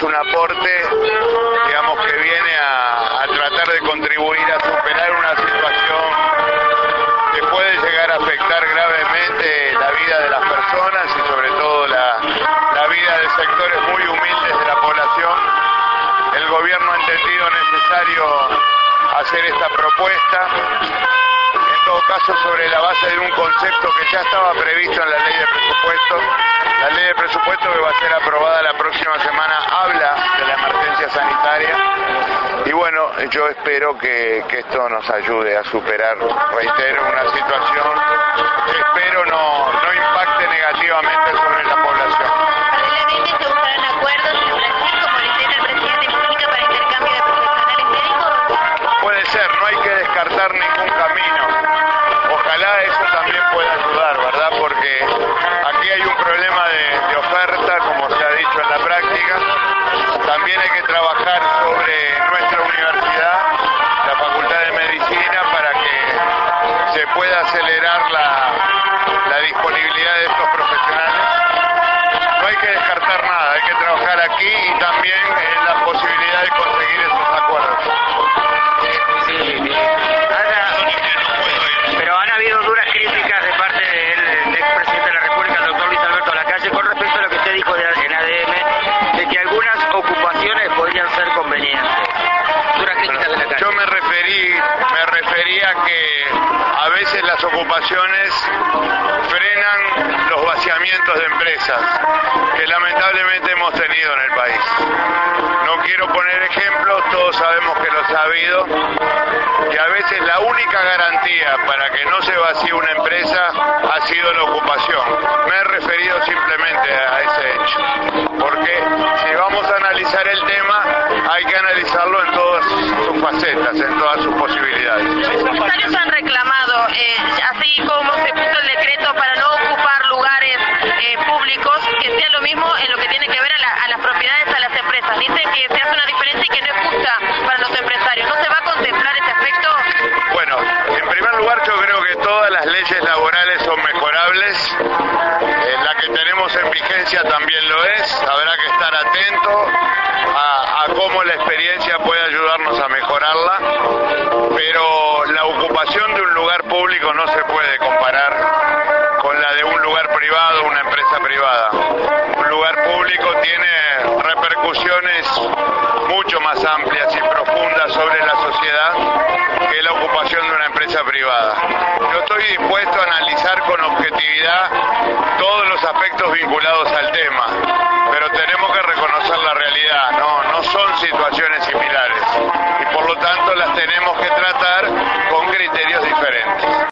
es un aporte, digamos, que viene a tratar de contribuir a superar una situación que puede llegar a afectar gravemente la vida de las personas y sobre todo la vida de sectores muy humildes de la población. El gobierno ha entendido necesario hacer esta propuesta, en todo caso sobre la base de un concepto que ya estaba previsto en la ley de presupuesto. La ley de presupuesto que va a ser aprobada la próxima semana habla de la emergencia sanitaria y bueno, yo espero que esto nos ayude a superar, reitero, una situación que espero no impacte negativamente sobre la población. ¿Paralelamente se buscarán acuerdos en Brasil, como le tiene el presidente Mujica, para intercambio de profesionales médicos? Puede ser, no hay que descartar ningún camino. Ojalá eso también pueda ayudar, ¿verdad? Porque aquí hay un problema de oferta, como se ha dicho en la práctica. También hay que trabajar sobre nuestra universidad, la Facultad de Medicina, para que se pueda acelerar la disponibilidad de estos profesionales. No hay que descartar nada, hay que trabajar aquí y también en la posibilidad de conseguir esos acuerdos. Pero han habido duras críticas de parte del expresidente de la República, el doctor Luis Alberto Lacalle, con respecto a lo que usted dijo en ADM, de que algunas ocupaciones podrían ser convenientes. Duras críticas de Lacalle. Yo me refería a que a veces las ocupaciones frenan los vaciamientos de empresas que lamentablemente hemos tenido en el país. No quiero poner ejemplos, todos sabemos que los ha habido, y a veces la única garantía para que no se vacíe una empresa ha sido la ocupación. Me he referido simplemente a ese hecho, porque si vamos a analizar el tema, hay que analizarlo en todas sus facetas, en todas sus posibilidades. Los empresarios han reclamado, así como se puso el decreto para no ocupar lugares públicos, que sea lo mismo en lo que tiene que ver a las propiedades a las empresas. Dicen que se hace una diferencia y que no es justa para los empresarios. ¿No se va a contemplar ese aspecto? Bueno, en primer lugar yo creo que todas las leyes laborales son mejorables. La que tenemos en vigencia también lo es. Habrá que estar atento a cómo la experiencia puede ayudarnos a mejorarla. Pero la ocupación de un lugar público no se puede comparar con la de un lugar privado, una empresa privada. Un lugar público tiene repercusiones mucho más amplias y profundas sobre la sociedad que la ocupación de una empresa privada. Yo estoy dispuesto a analizar con objetividad todos los aspectos vinculados al tema, pero tenemos que reconocer la realidad, no son situaciones similares y por lo tanto las tenemos que tratar con criterios diferentes.